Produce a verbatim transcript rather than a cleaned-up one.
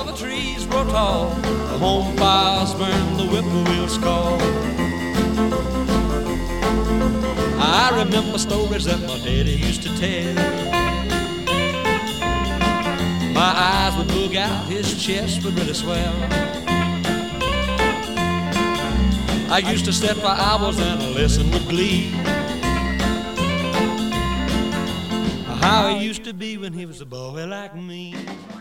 the trees grow tall, the home fires burn, the whippoorwills call. I remember stories that my daddy used to tell. My eyes would look out, his chest would really swell. I used to sit for hours and listen with glee. How he used to be when he was a boy like me.